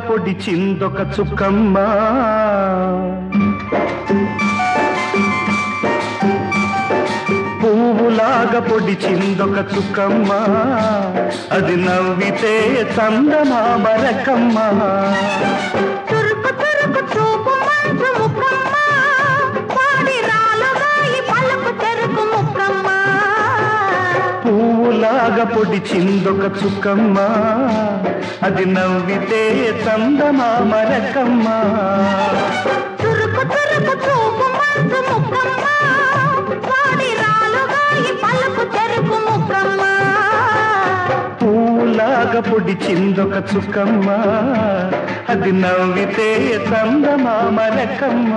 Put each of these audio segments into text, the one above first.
పొడిచిందొక చుక్కమ్మ. పువ్వులాగా పొడిచిందొక చుక్కమ్మ, అది నవ్వితే చందమామ రకమ్మ. చురుకు చురుకు చూపు మంచు ముక్కమ్మ, పాడి రాలుగాయి పలుకు చెరుకు ముక్కమ్మ. పువ్వులాగా పొడిచిందొక చుక్కమ్మ, అది నవ్వితే చందమామ రకమ్మ. చురుకు చురుకు చూపు మంచు ముక్కమ్మ, పాడి రాలుగాయి పలుకు చెరుకు ముక్కమ్మ. పువ్వులాగా పొడిచిందొక చుక్కమ్మ, అది నవ్వితే చందమామ రకమ్మ.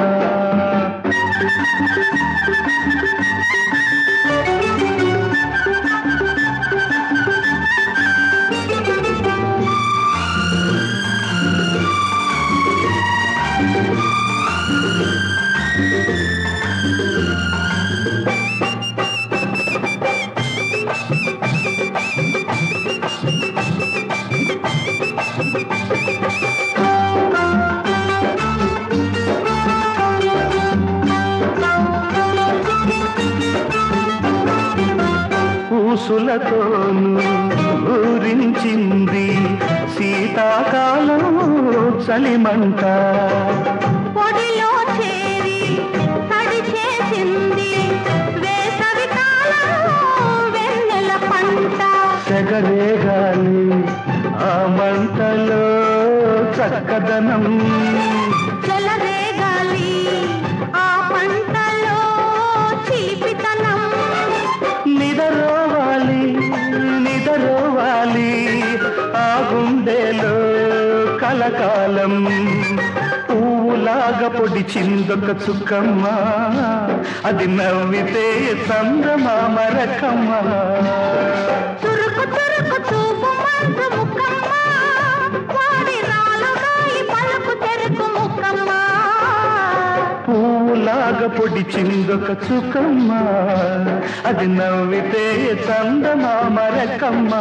ఊసులతోను ఊరించింది శీతాకాలం చలిమంట. పొడిలో చేరి తడి చేసింది వేసవి కాలం వెన్నెల పంట. సెగరేగాలి ఆ మంటలో చక్కదనం, చెలరేగాలి ఆ పంటలో చీపితనం. నిదరోవాలి నిదరోవాలి ఆ గుండెలో కలకాలం. పువ్వులాగా పొడిచిందొక చుక్కమ్మ, అది నవ్వితే చందమామ రకమ్మ. చురుకు చురుకు చూపు మంచు ముక్కమ్మ, వాడి రాలుగాయి పలుకు చెరుకు ముక్కమ్మ. పువ్వులాగా పొడిచిందొక చుక్కమ్మ, అది నవ్వితే చందమామ రకమ్మ.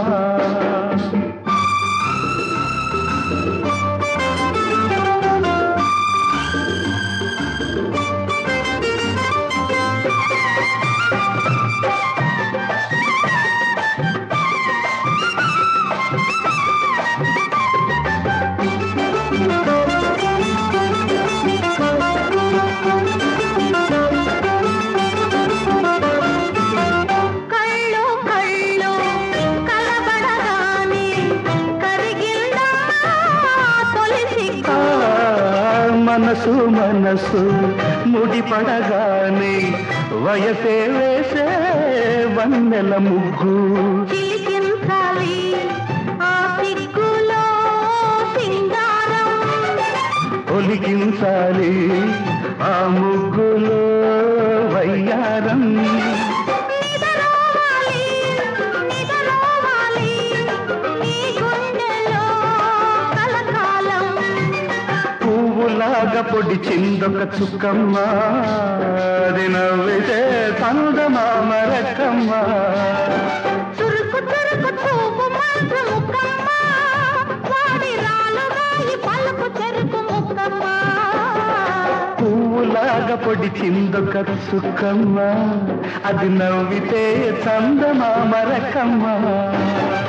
కళ్ళు కళ్ళు కలబడగానే కరిగిందమ్మా తొలి సిగ్గు. మనసు మనసు ముడిపడగానే వయసే వేసే వన్నెల ముగ్గు. చిలికించాలి ఆ సిగ్గులో సింగారం. ఒలికించాలి ఆ ముగ్గులో వయ్యారం. నిదరోవాలి నిదరోవాలి నీ గుండెలో కలకాలం. పువ్వులాగా పొడిచిందొక చుక్కమ్మ, అది నవ్వితే చందమామ రకమ్మ. చురుకు చురుకు చూపు మంచు ముక్కమ్మ, వాడి రాలుగాయి పలుకు చెరుకు ముక్కమ్మ. పువ్వులాగా పొడిచిందొక చుక్కమ్మ, అది నవ్వితే చందమామ రకమ్మ.